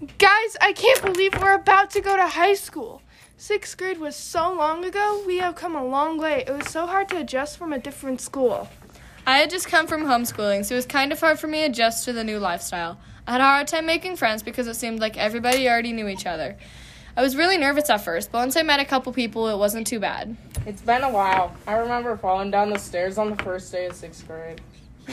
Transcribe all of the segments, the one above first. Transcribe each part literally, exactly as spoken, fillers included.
Guys, I can't believe we're about to go to high school. Sixth grade was so long ago. We have come a long way. It was so hard to adjust from a different school. I had just come from homeschooling, so it was kind of hard for me to adjust to the new lifestyle. I had a hard time making friends because it seemed like everybody already knew each other. I was really nervous at first, but once I met a couple people, it wasn't too bad. It's been a while. I remember falling down the stairs on the first day of sixth grade.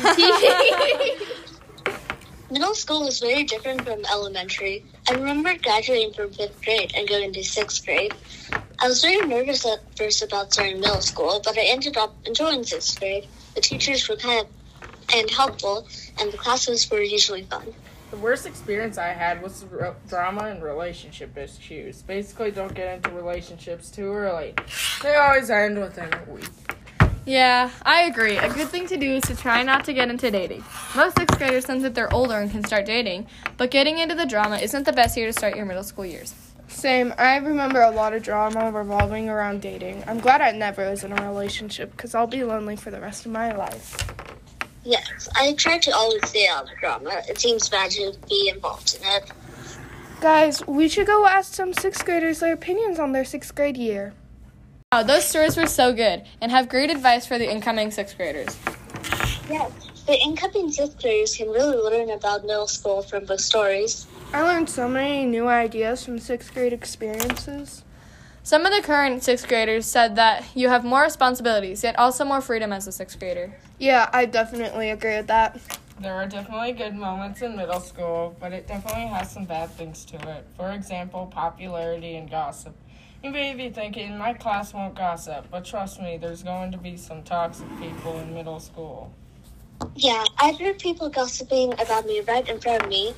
Middle school was very different from elementary. I remember graduating from fifth grade and going to sixth grade. I was very nervous at first about starting middle school, but I ended up enjoying sixth grade. The teachers were kind of and helpful, and the classes were usually fun. The worst experience I had was r- drama and relationship issues. Basically, don't get into relationships too early. They always end within a week. Yeah, I agree. A good thing to do is to try not to get into dating. Most sixth graders think that they're older and can start dating, but getting into the drama isn't the best year to start your middle school years. Same. I remember a lot of drama revolving around dating. I'm glad I never was in a relationship because I'll be lonely for the rest of my life. Yes, I try to always stay out of drama. It seems bad to be involved in it. Guys, we should go ask some sixth graders their opinions on their sixth grade year. Wow, those stories were so good, and have great advice for the incoming sixth graders. Yes, the incoming sixth graders can really learn about middle school from book stories. I learned so many new ideas from sixth grade experiences. Some of the current sixth graders said that you have more responsibilities, yet also more freedom as a sixth grader. Yeah, I definitely agree with that. There are definitely good moments in middle school, but it definitely has some bad things to it. For example, popularity and gossip. You may be thinking, my class won't gossip, but trust me, there's going to be some toxic people in middle school. Yeah, I've heard people gossiping about me right in front of me.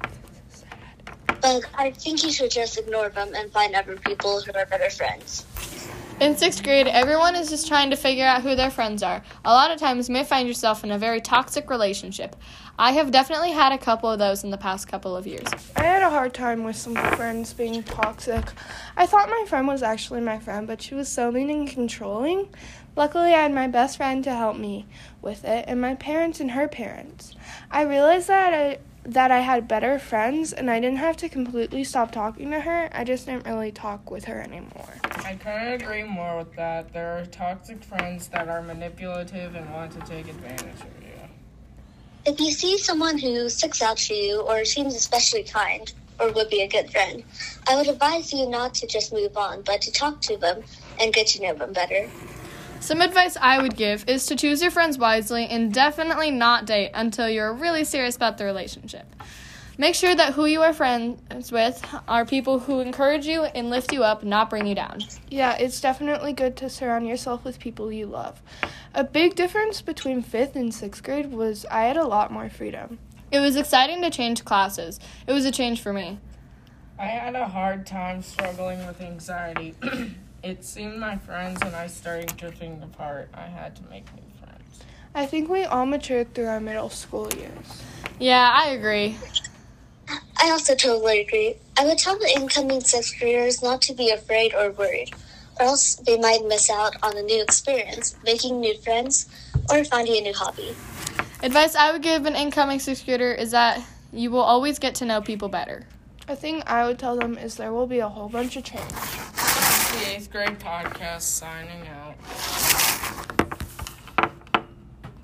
But I think you should just ignore them and find other people who are better friends. In sixth grade, everyone is just trying to figure out who their friends are. A lot of times you may find yourself in a very toxic relationship. I have definitely had a couple of those in the past couple of years. I had a hard time with some friends being toxic. I thought my friend was actually my friend, but she was so mean and controlling. Luckily, I had my best friend to help me with it, and my parents and her parents. I realized that I that I had better friends, and I didn't have to completely stop talking to her. I just didn't really talk with her anymore. I couldn't agree more with that. There are toxic friends that are manipulative and want to take advantage of you. If you see someone who sticks out to you or seems especially kind or would be a good friend, I would advise you not to just move on, but to talk to them and get to know them better. Some advice I would give is to choose your friends wisely and definitely not date until you're really serious about the relationship. Make sure that who you are friends with are people who encourage you and lift you up, not bring you down. Yeah, it's definitely good to surround yourself with people you love. A big difference between fifth and sixth grade was I had a lot more freedom. It was exciting to change classes. It was a change for me. I had a hard time struggling with anxiety. It seemed my friends and I started drifting apart. I had to make new friends. I think we all matured through our middle school years. Yeah, I agree. I also totally agree. I would tell the incoming sixth graders not to be afraid or worried, or else they might miss out on a new experience, making new friends, or finding a new hobby. Advice I would give an incoming sixth grader is that you will always get to know people better. A thing I would tell them is there will be a whole bunch of change. The eighth grade podcast signing out.